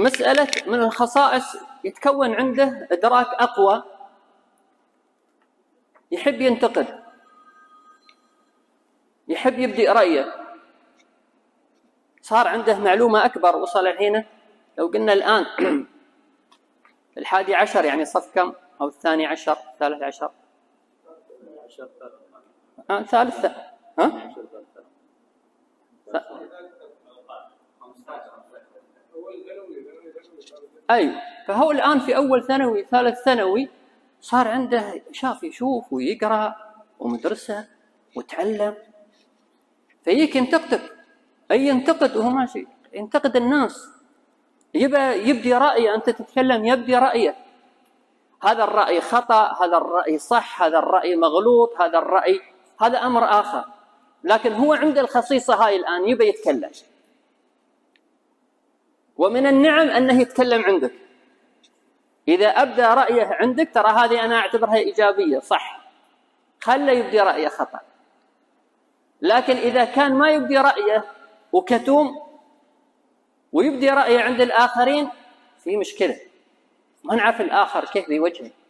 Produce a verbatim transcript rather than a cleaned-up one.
مسألة من الخصائص يتكون عنده إدراك أقوى، يحب ينتقد، يحب يبدي رأيه، صار عنده معلومة أكبر، وصل الحين لو قلنا الآن الحادي عشر يعني صف كم؟ أو الثاني عشر، الثالث عشر، آه ثالث، ها؟ أي، فهو الآن في أول ثانوي ثالث ثانوي، صار عنده شاف يشوف ويقرأ ومدرسة وتعلم، فيك ينتقد، أي ينتقد وهو ماشي ينتقد الناس، يبى يبدي رأيه، أنت تتكلم يبدي رأيه، هذا الرأي خطأ، هذا الرأي صح، هذا الرأي مغلوط، هذا الرأي، هذا أمر آخر، لكن هو عنده الخصيصة هاي الآن يبى يتكلم، ومن النعم أنه يتكلم عندك. إذا أبدى رأيه عندك ترى هذه أنا أعتبرها إيجابية، صح، خله يبدي رأيه خطأ. لكن إذا كان ما يبدي رأيه وكتوم ويبدي رأيه عند الآخرين، في مشكلة، ما نعرف الآخر كيف بوجهه.